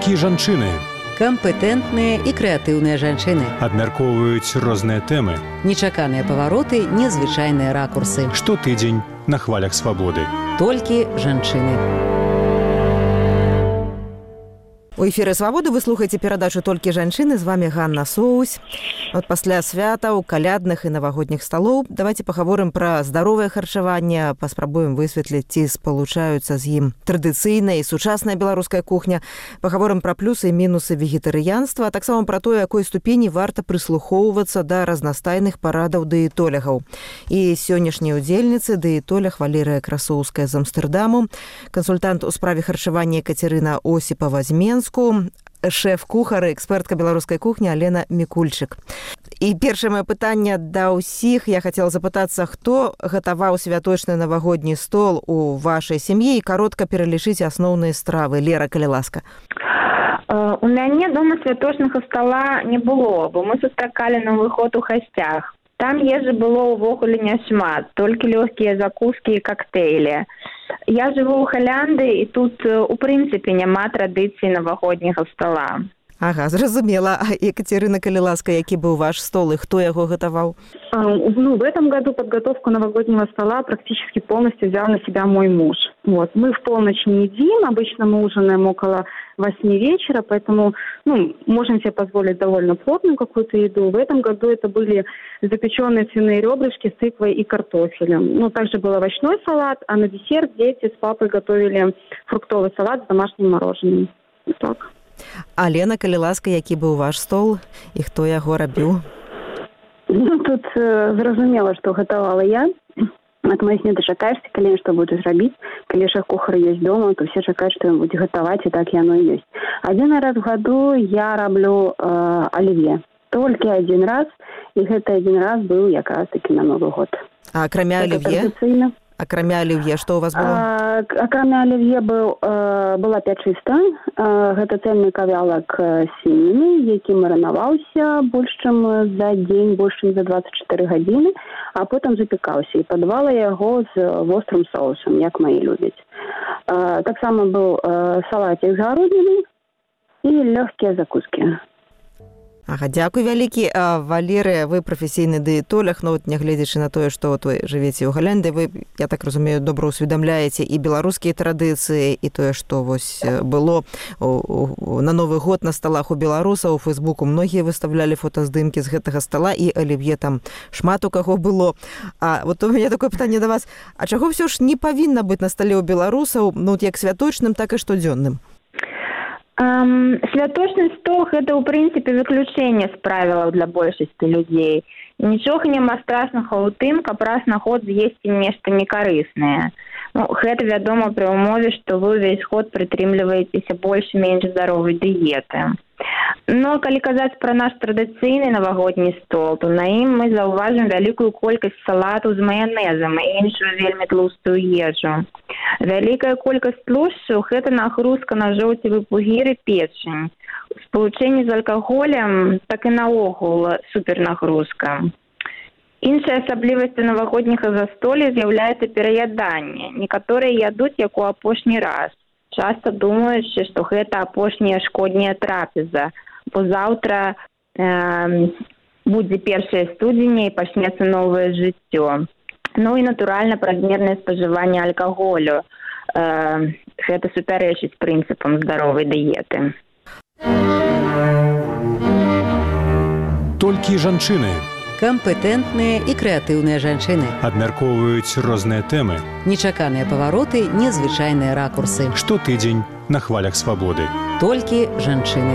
Толькі жанчыны. Кампетэнтныя і крэатыўныя жанчыны. Абмяркоўваюць розныя тэмы. Нечаканыя павароты, незвычайныя ракурсы. Штотыдзень на хвалях свабоды. Толькі жанчыны. У эфіры «Свабоды» вы слухаеце перадачу «Толькі жанчыны». З вами Ганна Соусь. От пасля святаў, калядных і навагодніх сталоў давайте пагаворым пра здаровае харчаванне, паспрабуем высветліць, ці спалучаюцца з ім традыцыйная і сучасная беларуская кухня. Пагаворым пра плюсы і мінусы вегетарыянства, а таксама пра тое, якой ступені варта прыслухоўвацца да разнастайных парадаў дыетолягаў. І сённяшняй удзельніцы дыетолях Валерыя Красоўская з Амстэрдаму, кансультант у справе харчавання Екатерина Осіпова-Зменску, шэф-кухар і экспертка беларускай кухні Алена Мікульчык. І першае маё пытанне да ўсіх. Я хацела запытацца, хто гатаваў святочны навагодні стол у вашай сям'і і каротка пералічыць асноўныя стравы. Лера, калі ласка. У мяне дома святочнага стола не было, бо мы сустракалі Новы год у гасцях. Там ежы было ўвогуле няшмат, толькі лёгкія закускі і кактэйлі. Я жыву ў Галландыі, і тут, у прынцыпе, няма традыцыі навагодняга стола. Ага, зразумела. А Екатерина, калі ласка, які быў ваш стол, и кто его готовал? В этом году подготовку новогоднего стола практически полностью взял на себя мой муж. Мы в полночь не едим, обычно мы ужинаем около 8 вечера, поэтому можем себе позволить довольно плотную какую-то еду. В этом году это были запеченные свиные ребрышки с тыквой и картофелем. Также был овощной салат, а на десерт дети с папой готовили фруктовый салат с домашним мороженым. Так. А Лена, калі ласка, які быў ваш стол і хто яго рабіў? Тут зразумела, што гатавала я. Ад моей сне ты чакаешся, калі што будзе зрабіць. Калі шэф-кухар ёсць дома, то все чакаюць, што ён будзе гатаваць, і так яно і ёсць. Один раз в году я раблю оливье. Толькі один раз, і гэты один раз быў якраз таки на Новы год. А акрамя оливье? Акрамя оливье, што у вас было? Акрамя оливье была пячыста. Гэта цэльны кавялак свініны, які марынаваўся больш чым за дзень, больш чым за 24 гадзіны, а потым запекаўся. І падавала яго з вострым соусам, як мои любяць. Таксама быў салатик з гародніны і лёгкія закускі. Ага, дзякуй вялікі. Валерыя, вы прафесійны дыетолог, нягледзячы на тое, што вы жывеце ў Галландыі, вы, я так разумею, добра усведамляеце і беларускія традыцыі, і тое, што было на Новы год на сталах у беларусаў, у Фейсбуку многія выставлялі фотаздымкі з гэтага стала, і оливье там шмат у каго было. А вот у мяне такое пытанне да вас, а чаго ўсё ж не павінна быць на стале ў беларусаў, як святочным, так і штодзённым? Святочны стол – гэта, ў прынцыпе, выключэнне з правілаў для большасці людзей. Нічога няма страшнага ў тым, каб раз на год з'есці нешта некарыснае. Гэта вядома пры ўмове, што вы ўвесь год прытрымліваецеся больш-менш здаровай дыеты. Но калі казаць пра наш традыцыйны навагодні стол, то на ім мы заўважым вялікую колькасць салату з маянэзам і іншую вельмі тлустую ежу. Вялікая колькасць тлушчаў – гэта нагрузка на жоўцевы пугір і печань. У спалучэнні з алкаголем так і наогул супернагрузка. Іншай асаблівасцю навагодняга застолля з'яўляецца пераяданне. Некаторыя ядуць, як у апошні раз, часта думаючы, што гэта апошняя шкодняя трапеза, бо заўтра будзе 1 студзеня і пачнецца новае жыццё. І, натуральна, празмернае спажыванне алкаголю. Гэта супярэчыць прынцыпам здаровай дыеты. Толькі жанчыны. Кампетэнтныя і крэатыўныя жанчыны. Абмяркоўваюць розныя тэмы. Нечаканыя павароты, незвычайныя ракурсы. Штотыдзень на хвалях свабоды. Толькі жанчыны.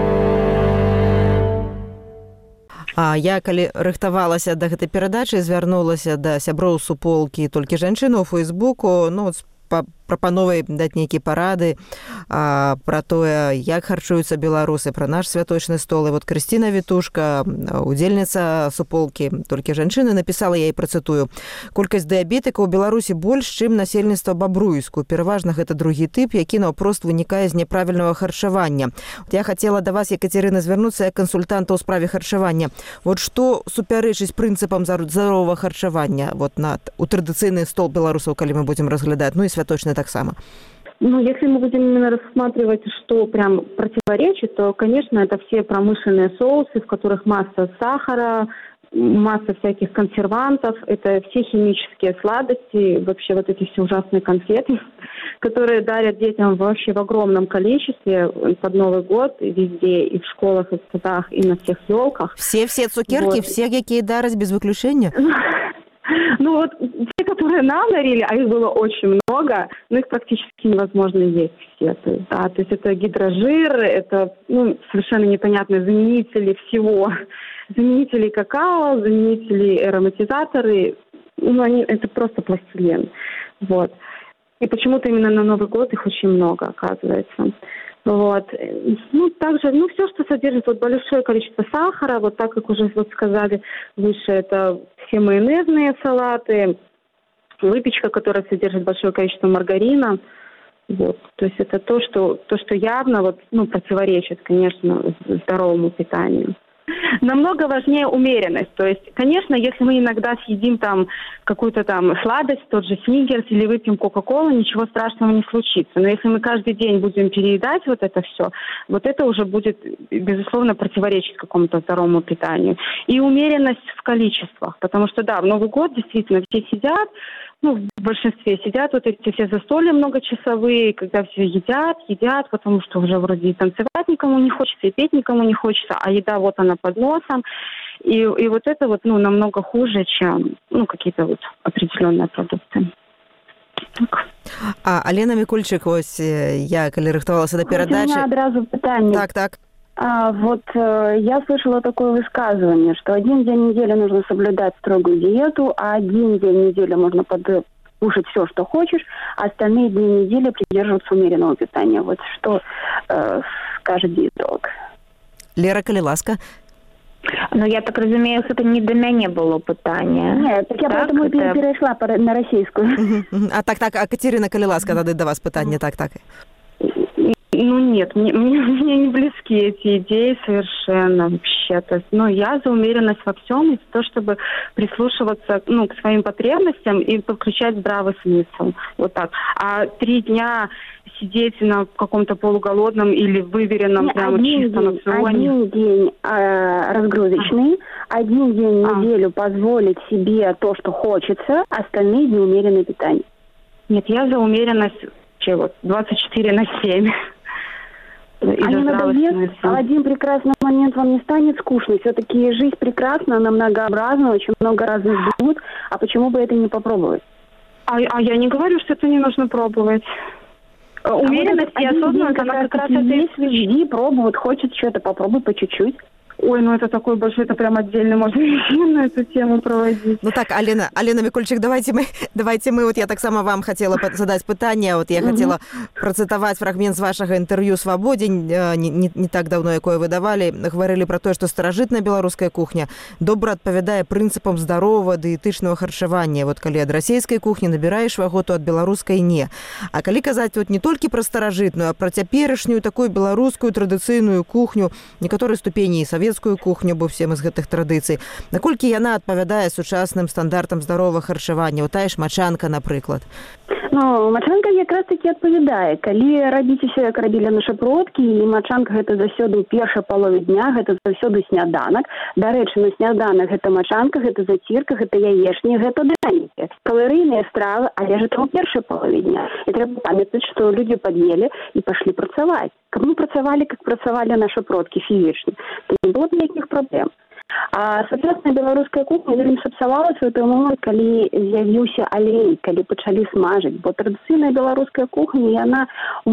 А я, калі рыхтавалася да гэтай перадачы, звярнулася да сяброў суполкі «Толькі жанчыны» ў Фейсбуку, прапановай даць нейкія парады пра тое, як харчуюцца беларусы, пра наш святочны стол. І Крысціна Вітушка, удзельніца суполкі «Толькі жанчыны», напісала, я і працытую: колькасць дыябетыкаў у Беларусі больш, чым насельніцтва бабруйску. Пераважна гэта другі тып, які наўпрост вынікае з няправільнага харчавання. Я хацела да вас, Екатерина, звярнуцца як кансультанта ў справе харчавання. Што супярэчыць прынцыпам здаровага харчавання у традыцыйны стол беларусаў, калі мы будзем разглядаць, і святочны таксама? Ну, если мы будем именно рассматривать, что прям противоречит, то, конечно, это все промышленные соусы, в которых масса сахара, масса всяких консервантов, это все химические сладости, вообще вот эти все ужасные конфеты, которые дарят детям вообще в огромном количестве под Новый год и везде, и в школах, и в садах, и на всех елках. Все цукерки, Вот. все, какие дарить, без выключения? Ну вот те, которые нам дарили, а их было очень много, но их практически невозможно есть все. То есть это гидрожир, это совершенно непонятные заменители всего. Заменители какао, заменители ароматизаторы, это просто пластилин. Вот. И почему-то именно на Новый год их очень много, оказывается. Вот. Также, все, что содержит большое количество сахара, вот так, как уже сказали выше, это все майонезные салаты, выпечка, которая содержит большое количество маргарина. Вот. То есть это то, что явно противоречит, конечно, здоровому питанию. Намного важнее умеренность. То есть, конечно, если мы иногда съедим какую-то сладость, тот же сникерс или выпьем кока-колу, ничего страшного не случится. Но если мы каждый день будем переедать вот это все, вот это уже будет, безусловно, противоречить какому-то здоровому питанию. И умеренность в количествах. Потому что, да, в Новый год действительно все сидят, в большинстве сидят вот эти все застолья многочасовые, когда все едят, потому что уже вроде и танцевать никому не хочется, и петь никому не хочется, а еда вот она под носом. И вот это намного хуже, чем какие-то определенные продукты. Так. Алена Микульчик, ось я, коли рыхтовалася до передачи... У меня одразу питание. Так. Я слышала такое высказывание, что один день недели нужно соблюдать строгую диету, а один день недели можно кушать все, что хочешь, а остальные дни недели придерживаться умеренного питания. Вот что скажет диетолог. Лера, коли ласка. Я так разумею, это не до меня было питание. Нет, так я поэтому и перешла на российскую. А Катерина, коли ласка, тады до вас питание, так. Нет, мне не близки эти идеи совершенно вообще. То есть, я за умеренность во всем и за то, чтобы прислушиваться к своим потребностям и подключать здравый смысл. Вот так. А 3 дня сидеть на каком-то полуголодном или выверенном чистом рационе. Один день разгрузочный, один день в неделю позволить себе то, что хочется, остальные дни умеренное питание. Нет, я за умеренность 24/7. А не надоест? А один прекрасный момент вам не станет скучно. Все-таки жизнь прекрасна, она многообразна, очень много разных блюд. А почему бы это не попробовать? А я не говорю, что это не нужно пробовать. Умеренность и осознанность, она как раз это есть везде, пробовать, хочет что-то, попробуй по чуть-чуть. Ой, это такой большой, это прям отдельно можно на эту тему проводить. Так, Алена Микульчик, давайте мы, я так само вам хотела задать питание, я хотела процитовать фрагмент з вашего интервью «Свободе», не так давно, якое вы давали, говорили про то, что старажытная белорусская кухня добра адпавядае прынцыпам здаровага дыетычнага харчавання. Калі ад расійскай кухні набіраеш вагу, то ад беларускай не. А калі казаць не толькі пра старажытную, а пра цяперашнюю такую беларускую традыцыйную кухню, некаторай ступені і савецкую кухню, бо всем из гэтых традыцый. Наколькі яна адпавядае сучасным стандартам здаровага харчавання? Тая ж мачанка, напрыклад. Мачанка якраз таки адпавядае. Калі рабіць усё, як рабілі нашы продкі, і мачанка гэта заўсёды ў першай палове дня, гэта заўсёды сняданак. Дарэчы, на сняданак гэта мачанка, гэта зацірка, гэта яечні, гэта дранікі. Каларыйныя стравы, але ж это ў першай палове дня. І трэба памятаць, што людзі пад'елі і пашлі працаваць. Каб мы працавалі, как працавалі нашы продкі фізічна, то не было б ніякіх праблем. А сучасная беларуская кухня вельмі сапсавалася ў той момант, калі з'явіўся алей, калі пачалі смажыць. Бо традыцыйная беларуская кухня, яна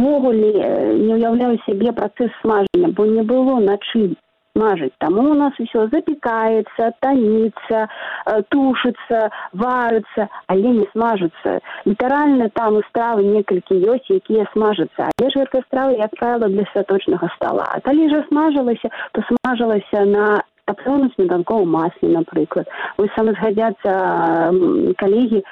ўвогуле не ўяўляе сябе працэс смажання, бо не было на чым смажыць. Таму у нас усё запекаецца, таніцца, тушыцца, варыцца, але не смажыцца. Літаральна там стравы некалькі ёсць, якія смажацца. Але ж гэта стравы, як правіла, для святочнага стола. А калі ж смажылася, то смажылася на тапленым сметанковым масле, напрыклад. Вось саме згадзяцца калегі,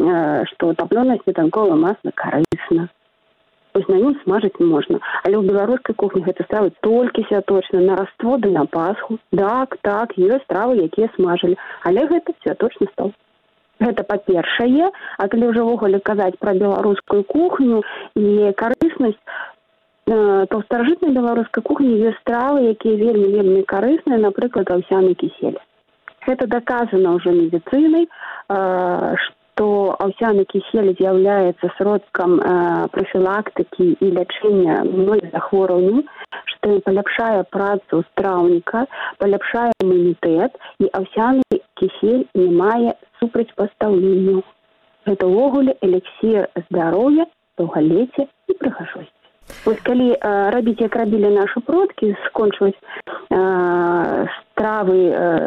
што тапленае сметанковае масло карысна. Вось на нём смажыць можна. Але ў беларускай кухні гэта стравы толькі святочныя, на Раство ды на Пасху. Так, ёсць стравы, якія смажылі. Але гэта святочны стол. Гэта па-першае, а калі ўжо ўвогуле казаць пра беларускую кухню і карыснасць, то ў старажытнай беларускай кухні ёсць стравы, якія вельмі карысныя, напрыклад, аўсяны кісель. Гэта доказана ўжо медыцынай, што аўсяны кісель з'яўляецца сродкам прафілактыкі і лячэння многіх захворванняў, што ён паляпшае працу страўніка, паляпшае імунітэт, і аўсяны кісель не мае супрацьпастаўленняў. Гэта ўвогуле эліксір здароўя, даўгалецця і прыгажосці. Вось калі рабіць, як рабілі нашы продкі, скончваць стравы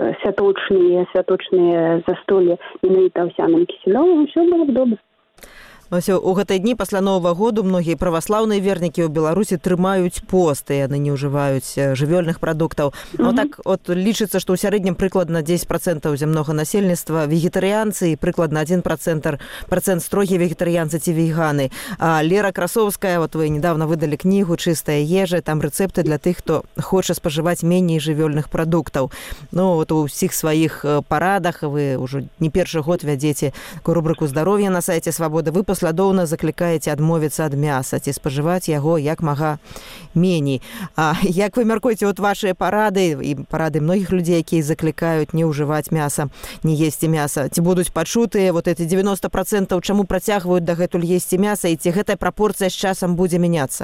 святочныя застолле менавіта аўсяным кіселём, усё было б добра. У гэтыя дні пасля Новага году многія праваслаўныя вернікі ў Беларусі трымаюць пост, і яны не ўжываюць жывёльных прадуктаў. Ну так от лічыцца, што ў сярэднім прыкладна 10% зямнога насельніцтва вегетарыянцы і прыкладна 1% строгія вегетарыянцы ці веганы. А Лера Красовская, вот вы недавно выдалі кнігу «Чыстая ежа», там рэцэпты для тых, хто хоча спажываць меней жывёльных прадуктаў. Ну вот у ўсіх сваіх парадах вы ўжо не першы год вядзеце рубрыку «Здароўе» на сайце «Свабода». Вы паслядоўна заклікаеце адмовіцца ад мяса ці спажываць яго як мага меней. А як вы мяркуеце, от вашыя парады і парады многіх людзей, якія заклікаюць не ўжываць мяса, не есці мяса, ці будуць пачутыя вот эти 90%, чаму працягваюць дагэтуль есці мяса, і ці гэтая прапорцыя з часам будзе мяняцца?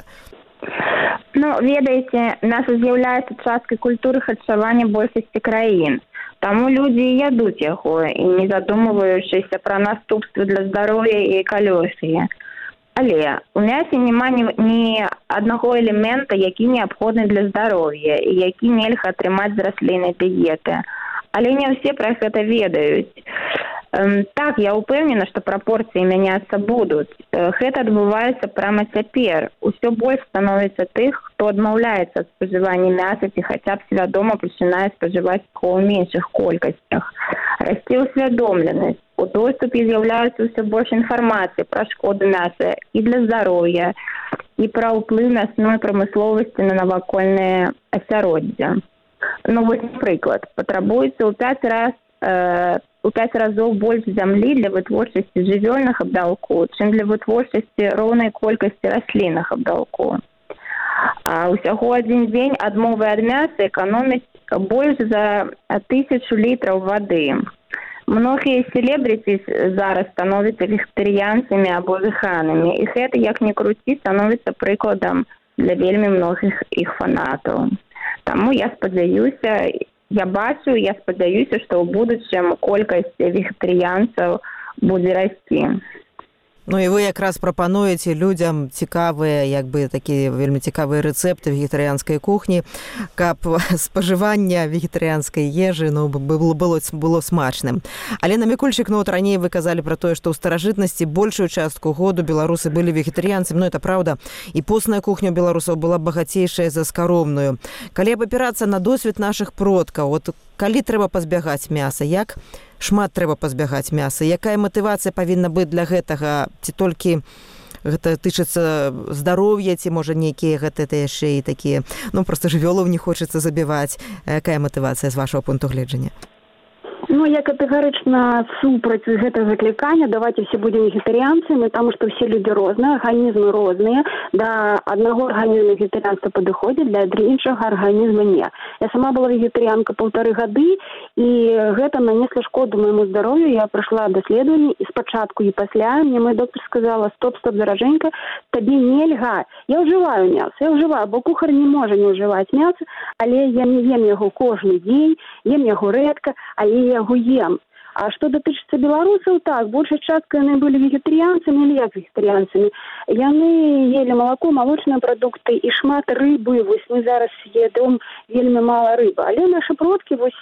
Ну, ведаеце, мяса з'яўляецца часткай культуры харчавання большасці краін. Таму людзі ядуць яго, і не задумваючыся пра наступствы для здароўя і экалогіі. Але у мясе няма ні аднаго элемента, які неабходны для здароўя і які нельга атрымаць з расліннай дыеты. Але не ўсе пра гэта ведаюць. Так, я ўпэўнена, што прапорцыі мяняцца будуць. Гэта адбываецца прямо цяпер. Усё больш становіцца тых, хто адмаўляецца ад спажывання мяса ці хаця б свядома пачынае спажываць яго ў меншых колькасцях. Расце ўсвядомленасць. У доступе з'яўляецца ўсё больш інфармацыі пра шкоду мяса і для здароўя, і пра ўплыў мясной прамысловасці на навакольнае асяроддзе. Ну, вось, напрыклад, патрабуецца у 5 разоў больш зямлі для вытворчасці жывёльнага бялку, чым для вытворчасці роўнай колькасці расліннага бялку. А ўсяго адзін дзень адмовы ад мяса эканоміць больш за 1000 літраў вады. Многія селебрыці зараз становяцца вегетарыянцамі або веганамі, і гэта, як ні круці, становіцца прыкладам для вельмі многіх іх фанатаў. Таму я спадзяюся, я спадзяюся, што ў будучым колькасць вегетарыянцаў будзе расці. Ну і вы якраз прапануеце людзям цікавыя, як бы такія вельмі цікавыя рэцэпты вегетарыянскай кухні, каб спажыванне вегетарыянскай ежы было смачным. Алена Мікульчык, ну от раней вы казалі пра тое, што ў старажытнасці большую частку году беларусы былі вегетарыянцамі, ну это праўда, і постная кухня беларусаў была багацейшая за скаромную. Калі абапірацца на досвед нашых продкаў, от калі трэба пазбягаць мяса, як шмат трэба пазбягаць мяса, якая матывацыя павінна быць для гэтага, ці толькі гэта тычыцца здароўя, ці можа нейкія гэта яшчэ і такія, ну проста жывёлаў не хочацца забіваць. Якая матывацыя з вашего пункту гледжання? Ну, я катэгарычна супраць гэтага заклікання, давайте все будем вегетарыянцамі, таму што все люди розныя, арганізмы розныя, да аднаго арганізма вегетарыянства падыходзіць, для іншага арганізма не. Я сама была вегетарыянка 1,5 гады, і гэта нанесла шкоду майму здароўю. Я прайшла даследаванне, і спачатку і пасля мне мой доктор сказала: стоп, даражэнька, табе нельга. Я ўжываю мяса, бо кухар не можа не ўжываць мяса, але я не ем яго кожны дзень, ем яго рэдка, але яго ем. А што датычыцца беларусаў, так, большая частка яны былі вегетарыянцамі, але як вегетарыянцамі. Яны елі малако, малочныя прадукты і шмат рыбы. Вось мы зараз едом вельмі мала рыбы. Але нашы продкі, вось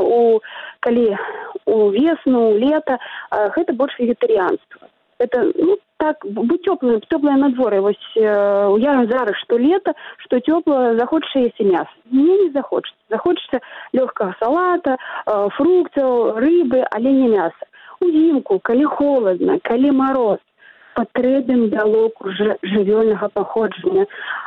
калі у весну, у лета, гэта больш вегетарыянства. Это, ну, так, будь теплое надворье. Вось уявим зараз, что лето, что теплое, захочется есть мясо. Мне не захочется. Захочется легкого салата, фруктов, рыбы, але не мясо. Узимку, коли холодно, коли мороз, патрэбен бялок уже жывёльнага паходжання.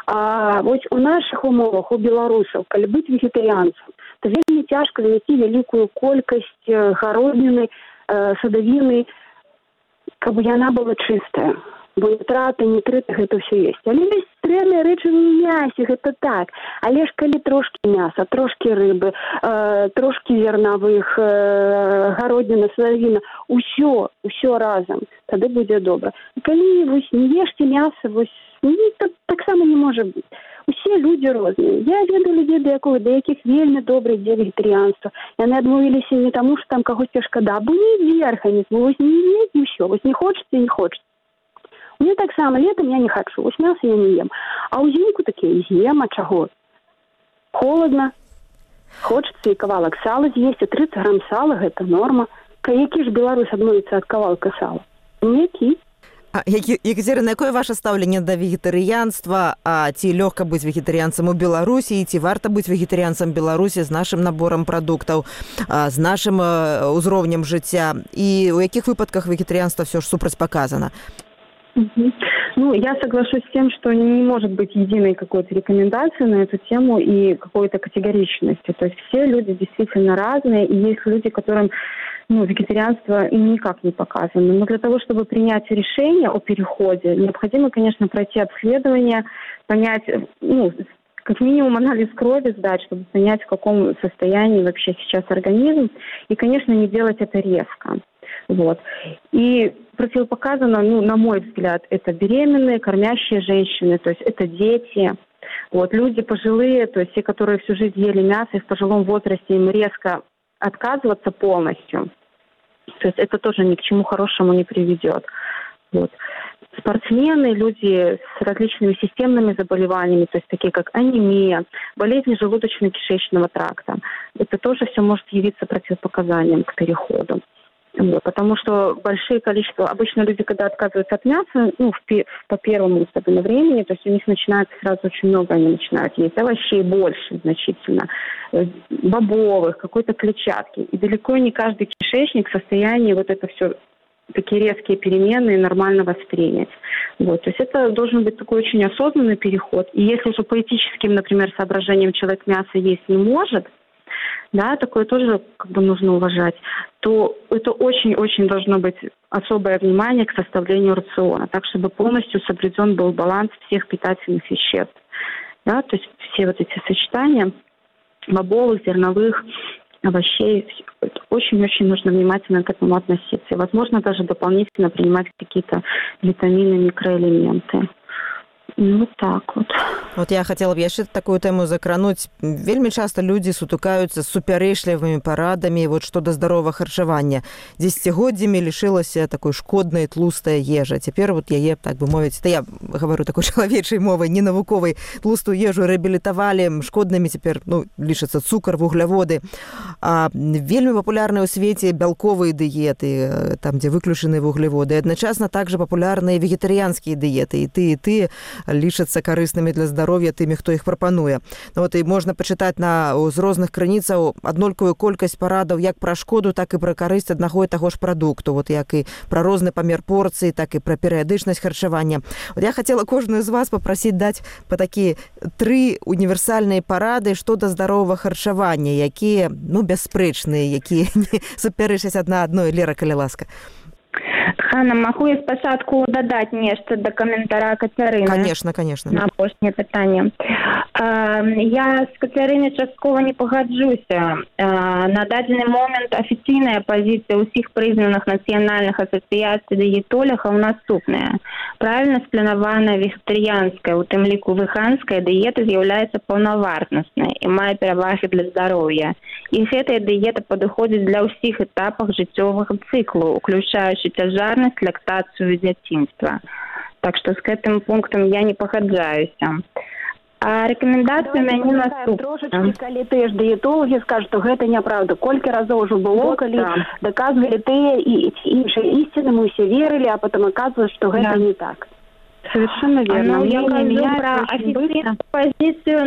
А вось у наших умовах, у беларусаў, калі быць вегетарыянцам, то вельмі цяжка знайсці вялікую колькасць гародніны садавіны, каб яна была чыстая. Бо нітраты, нітрыты, гэта ўсё ёсць. Але ёсць стрэльныя рэчывы ў мясе, гэта так. Але ж калі трошкі мяса, трошкі рыбы, трошкі зернавых, гародніна, садавіна, ўсё разам, тады будзе добра. Калі вось не ешце мяса, вось таксама не можа быць. Усе людзі розныя. Я ведаю людзей, да якіх вельмі добра ідзе вегетарыянства. Яны адмовіліся не таму, што там кагосьці шкада, бо не верханіць, бо вось не едзь і ўсё, вось не хочаце, не хочаце. Мне таксама летом я не хочу, вось мяса я не ем. А ўзімку такі з'ем, а чаго? Холодна. Хочацца і кавалак сала з'есці, 30 грам сала, гэта норма. Які ж беларус адмовіцца ад кавалка сала? Ніякі. Екатерина, якое ваше стаўленне да вегетарыянства? А ці лёгка быць вегетарыянцам у Беларусі, і ці варта быць вегетарыянцам Беларусі з нашым наборам прадуктаў, з нашым узроўнем жыцця? І ў якіх выпадках вегетарыянства все ж супрацьпаказана? Ну, я соглашусь с тем, что не может быть единой какой-то рекомендации на эту тему и какой-то категоричности. То есть все люди действительно разные, и есть люди, которым вегетарианство никак не показано. Но для того, чтобы принять решение о переходе, необходимо, конечно, пройти обследование, понять, как минимум анализ крови сдать, чтобы понять, в каком состоянии вообще сейчас организм. И, конечно, не делать это резко. Вот. И противопоказано, на мой взгляд, это беременные, кормящие женщины, то есть это дети, люди пожилые, то есть те, которые всю жизнь ели мясо, и в пожилом возрасте им резко отказываться полностью. То есть это тоже ни к чему хорошему не приведет. Спортсмены, люди с различными системными заболеваниями, то есть такие как анемия, болезни желудочно-кишечного тракта, это тоже все может явиться противопоказанием к переходу. Потому что большие количества, обычно люди, когда отказываются от мяса, по первому особенно времени, то есть у них начинается сразу очень много, они начинают есть овощей больше значительно, бобовых, какой-то клетчатки. И далеко не каждый кишечник в состоянии это все, такие резкие перемены нормально воспринять. То есть это должен быть такой очень осознанный переход. И если же по этическим, например, соображениям человек мясо есть не может, такое тоже нужно уважать, то это очень-очень должно быть особое внимание к составлению рациона, так, чтобы полностью соблюден был баланс всех питательных веществ. То есть все эти сочетания бобовых, зерновых, овощей, очень-очень нужно внимательно к этому относиться. И, возможно, даже дополнительно принимать какие-то витамины, микроэлементы. Так. Я хотела бы яшчэ такую тэму закрануць. Вельмі часта людзі сутыкаюцца з супярэчлівымі парадамі што да здаровага харчавання. Дзесяцігоддзямі лішылася такой шкоднай тлустая ежа. Цяпер яе, так бы мовіць, я говорю такой чалавечай мовай, не навуковай, тлустую ежу рэабілітавалі, шкоднымі цяпер лічацца цукар, вугляводы. Вельмі папулярныя ў свеце бялковыя дыеты, там, дзе выключаны вуглеводы. Адначасна также папулярныя вегетарыянскія дыеты. І ты лічацца карыснымі для здароўя тымі, хто іх прапануе. І можна пачытаць з розных крыніцаў аднолькавую колькасць парадаў як пра шкоду, так і пра карысць аднаго і таго ж прадукту, як і пра розны памер порцыі, так і пра перыядычнасць харчавання. Я хацела кожную з вас папрасіць даць па такія 3 універсальныя парады што да здаровага харчавання, якія бясспрэчныя, якія не супярэчаць адна адной. Лера, калі ласка. Ханна, могу я спочатку додать нечто до комментария Катерины? Конечно. На апошнее питание. Я с Катериной частково не погоджуся. На дадзены момент офіційная позиция усіх признаных национальных ассоциаций диетологов наступная. Правильно спланаваная вегетарианская, у тым ліку веганская диета з'яўляецца паўнавартаснай і мае перавагі для здароўя. І гэтая диета падыходзіць для ўсіх этапах жыццёвага цыклу, уключаючи тяжарность, лактацию и дзяцінства. Так что с этим пунктом я не погоджаюся. А рекомендации у мяне наступныя. Трошечки, калі тыя ж дыетологи скажут, что гэта няправда. Колькі разоў ўжо было, калі доказывали тыя і іншыя істины, мы все верили, а потом оказывалось, что гэта не так. Совершенно верно. Я говорю про официальную позицию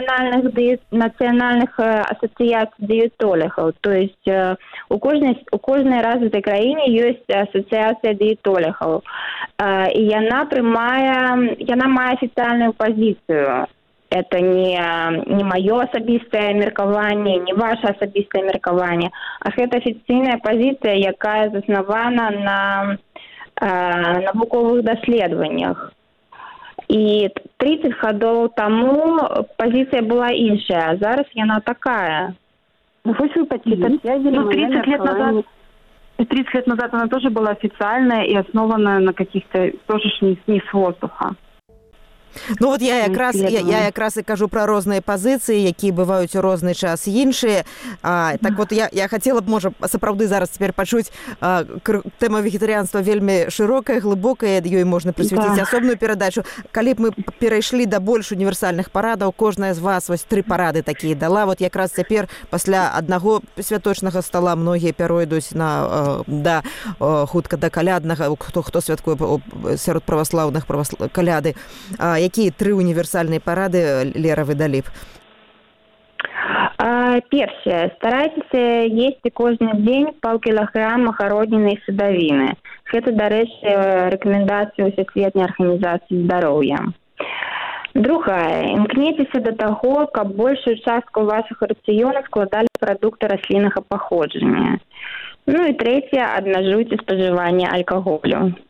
национальных ассоциаций диетологов. То есть у кожнай развитой краіне есть ассоциация диетологов. И яна мае официальную позицию. это не мое асабістае меркаванне, не ваше асабістае меркаванне, а гэта афіцыйная пазіцыя, якая заснавана на навуковых даследаваннях. І 30 гадоў таму пазіцыя была іншая, а зараз яна такая. Ну, вы подтвердили, 30 лет назад она тоже была официальная и основана на каких-то тоже не с воздуха. Ну вот я якраз і кажу пра розныя пазіцыі, якія бываюць у розны час іншыя. Так вот я хацела б, можа, сапраўды зараз цяпер пачуць, тэма вегетарыянства вельмі шырокая, глыбокая, ёй можна прысвяціць асобную перадачу. Калі б мы перайшлі да больш універсальных парадаў, кожная з вас вось 3 парады такія дала. Вот якраз цяпер пасля аднаго святочнага стала многія пяройдуць да хутка да каляднага, хто святкуе сярод праваслаўных каляды. Якія 3 універсальныя парады, Лера, вы далі б? Першае. Старайцеся есці кожны дзень паўкілаграма гародніны і садавіны. Гэта, дарэчы, рэкамендацыя Всесветнай арганізацыі здароўя. Другая. Імкнецеся да таго, каб большую частку вашага рацыёна складалі прадукты расліннага паходжання. Ну і трэцяе. Абмяжуйце спажыванне алкаголю.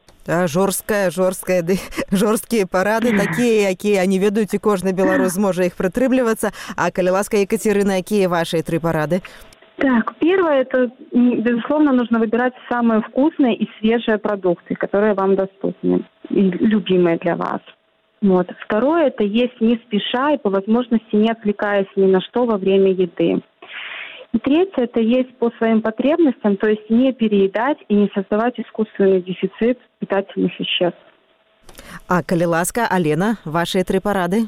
Жорсткія парады такія, якія не ведаюць, і кожны беларус зможа іх прытрымлівацца. А калі ласка, Екатерина, якія ваши 3 парады? Так, первое, это, безусловно, нужно выбирать самые вкусные и свежие продукты, которые вам доступны и любимые для вас. Вот. Второе, это есть не спеша и по возможности не отвлекаясь ни на что во время еды. И третье, это есть по своим потребностям, то есть не переедать и не создавать искусственный дефицит питательных веществ. А калі ласка, Алена, ваши 3 парады?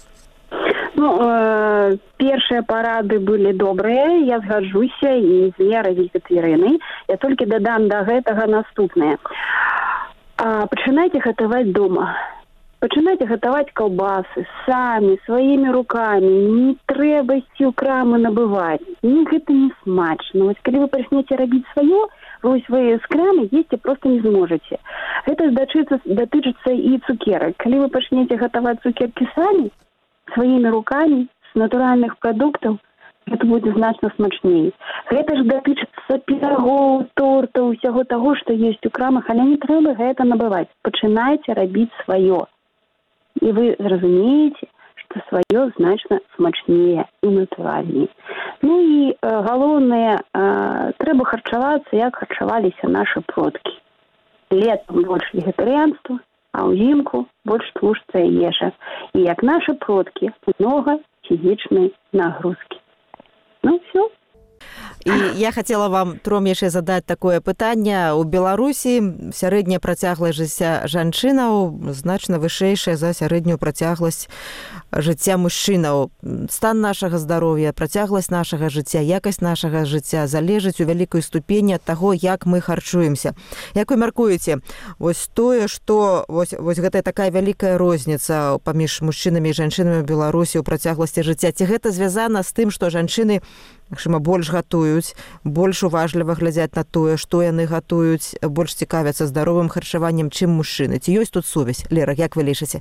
Ну, першыя парады былі добрыя, я згаджуся і з Лерай вегетарыянай. Я толькі дадам да гэтага наступнае. Пачынайце гатаваць дома. Пачынайце гатаваць каўбасы самі, сваімі рукамі. Не трэба ісці ў крамы набываць. Гэта не смачна. Вось калі вы пачнеце рабіць сваё, вы з крамы есці просто не зможаце. Гэта датычыцца і цукерак. Калі вы пачнеце гатаваць цукеркі самі, сваімі рукамі, з натуральных прадуктаў, гэта будзе значна смачней. Гэта ж датычыцца пірагоў, тортаў, усяго таго, што ёсць у крамах, але не трэба гэта набываць. Пачынайце рабіць сваё. І вы зразумееце, што сваё значна смачнее і натуральнее. Ну і галоўнае, трэба харчавацца, як харчаваліся нашы продкі. Летом больш вегетарыянства, а ўзімку больш тлушчая ежа. І як нашы продкі, многа фізічнай нагрузкі. Ну, все. І я хацела вам 3 яшчэ задаць такое пытанне. У Беларусі сярэдняя працягласць жыцця жанчынаў значна вышэйшая за сярэднюю працягласць жыцця мужчынаў. Стан нашага здароўя, працягласць нашага жыцця, якасць нашага жыцця залежыць у вялікай ступені ад таго, як мы харчуемся. Як вы мяркуеце, вось тое, што вось гэта такая вялікая розніца паміж мужчынамі і жанчынамі ў Беларусі ў працягласці жыцця, ці гэта звязана з тым, што жанчыны больш гатуюць, больш уважліва глядзяць на тое, што яны гатуюць, больш цікавяцца здаровым харчаваннем, чым мужчыны. Ці ёсць тут сувязь? Лера, як вы лічыце?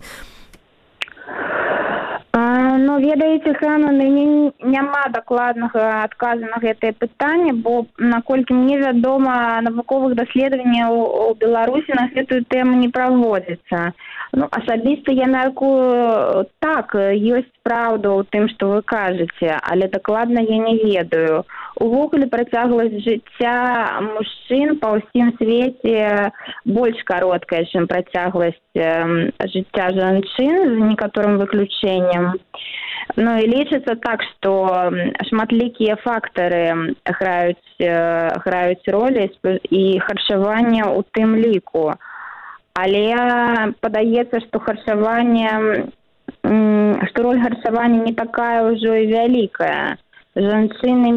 Ну, ведаеце, Хана, няма дакладнага адказу на гэтае пытанне, бо, наколькі мне вядома, навуковых даследаванняў у Беларусі на гэтую тэму не праводзіцца. Ну, асабіста я мяркую, так, ёсць праўда ў тым, што вы кажаце, але дакладна я не ведаю. Увогуле працягласць жыцця мужчын па ўсім свеце больш кароткая, чым працягласць жыцця жанчын, з некаторым выключэннем. Ну і лічыцца так, што шматлікія фактары граюць ролі і харчаванне ў тым ліку. Але падаецца, што роль харчавання не такая ўжо і вялікая. Жанчыны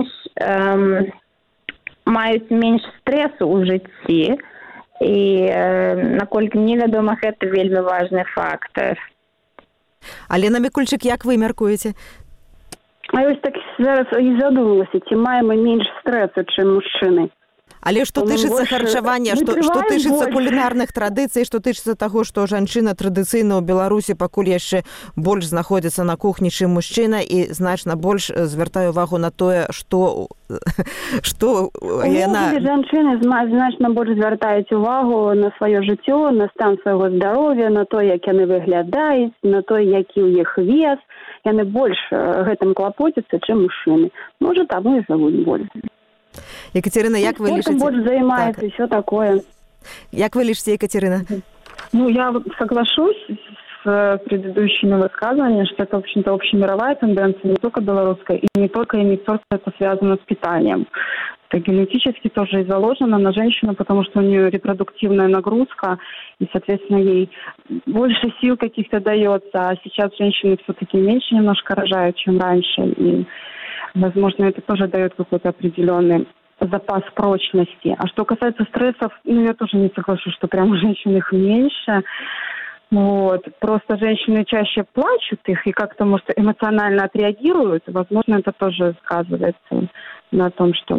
маюць менш стрэсу ў жыцці, і, наколькі мне вядома, гэта вельмі важны фактор. Алена Мікульчык, як вы мяркуеце? А ось так зараз і задумалася, ці маємо менш стресу, чым мужчыны. Але што тычыцца харчавання, што тычыцца больше. кулінарных традыцый, што тычыцца таго, што жанчына традыцыйна ў Беларусі пакуль яшчэ больш знаходзіцца на кухні, чым мужчына, і значна больш звяртае увагу на тое, што яна... Жанчыны значна больш звяртаюць увагу на сваё жыццё, на стан свайго здароўя, на то, як яны выглядаюць, на то, які ў іх вес. Яны больш гэтым клапоцяцца, чым мужчыны. Можа, таму і жывуць больш. Екатерина, як вы лічыце? Больш займаецца, все такое. Як вы лічыце, Екатерина? Ну, я соглашусь с предыдущими высказываниями, что это, в общем-то, общемировая тенденция, не только белорусская, и не только это связано с питанием. Это генетически тоже и заложено на женщину, потому что у нее репродуктивная нагрузка, и, соответственно, ей больше сил каких-то дается, а сейчас женщины все-таки меньше немножко рожают, чем раньше, и, возможно, это тоже дает какой-то определенный запас прочности. А что касается стрессов, ну, я тоже не соглашусь, что прям у женщин их меньше. Вот. Просто женщины чаще плачут их и как-то, может, эмоционально отреагируют. Возможно, это тоже сказывается на том, что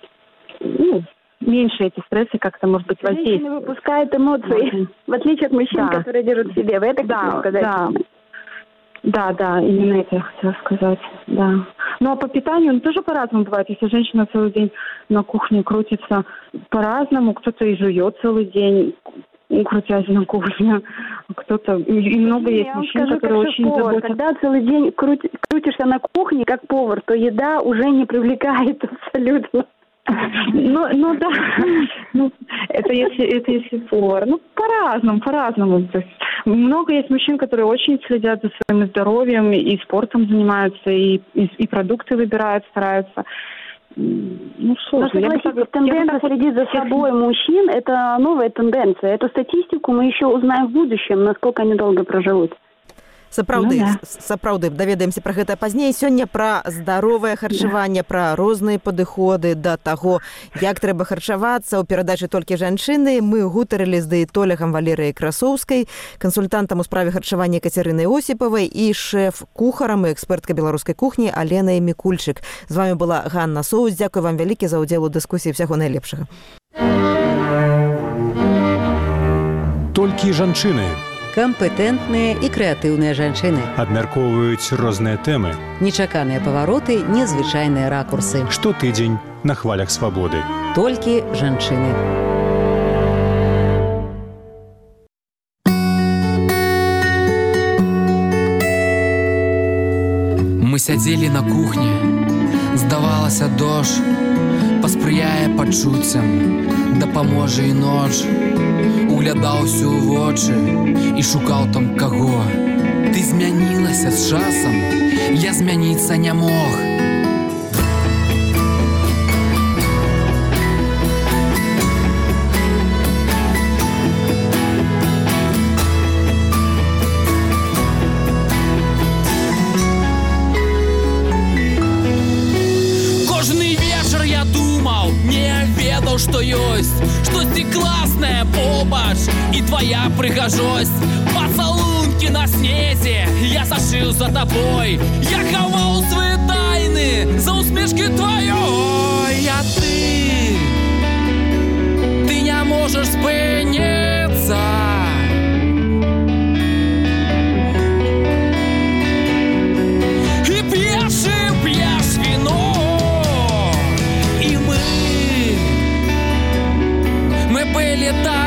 меньше эти стрессы как-то, может быть, воздействуют. Женщины выпускают эмоции, в отличие от мужчин, которые держат в себе. Вы это хотите сказать? Да, именно это я хотела сказать, да. Ну, а по питанию, тоже по-разному бывает. Если женщина целый день на кухне крутится по-разному, кто-то и жует целый день, крутясь на кухне, кто-то... И много есть мужчин, которые очень заботятся. Когда целый день крутишься на кухне, как повар, то еда уже не привлекает абсолютно. Ну да, это если повар. Ну, по-разному. То есть много есть мужчин, которые очень следят за своим здоровьем, и спортом занимаются, и продукты выбирают, стараются. Ну, сложно. Тенденция следить за собой мужчин – это новая тенденция. Эту статистику мы еще узнаем в будущем, насколько они долго проживут. Сапраўды, даведаемся пра гэта пазней. Сёння пра здаровае харчаванне, пра розныя падыходы да таго, як трэба харчавацца. У перадачы «Толькі жанчыны» мы гутарылі з дыетолагам Валерыяй Красоўскай, кансультантам у справе харчавання Кацярынай Осіпавай і шэф-кухарам і экспэрткай беларускай кухні Аленай Мікульчык. З вами была Ганна Соус. Дзякуй вам вялікі за ўдзел у дыскусіі. Всяго найлепшага. Толькі жанчыны. Кампетэнтныя і крэатыўныя жанчыны. Абмяркоўваюць розныя тэмы. Нечаканыя павароты, незвычайныя ракурсы. Штотыдзень на хвалях свабоды. Толькі жанчыны. Мы сядзелі на кухні, здавалася дождж, паспрыяе пачуццям, дапаможа і ноч. Углядаўся ў вочы і шукаў там каго. Ты змянілася з часам, я змяніцца не мог. Кожны вечар я думаў, не ведаў, што ёсць, штосьці класнае побач і твоя прыгажосць. Пацалункі на снезе я зашыў за табой, я хаваў свае тайны за усмешкі тваёй. А ты не можаш спыніцца. І п'еш віно. Мы были так